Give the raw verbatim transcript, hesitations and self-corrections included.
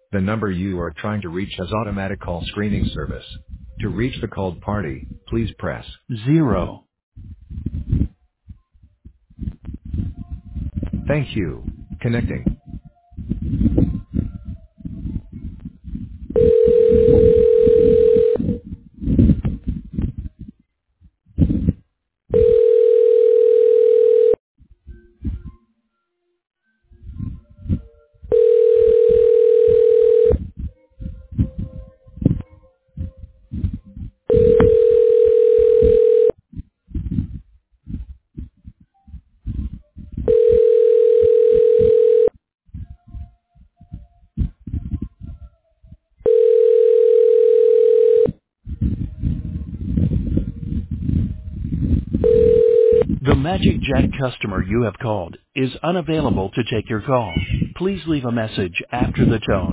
The number you are trying to reach has automatic call screening service. To reach the called party, please press zero. Thank you. Connecting. The Magic Jack customer you have called is unavailable to take your call. Please leave a message after the tone.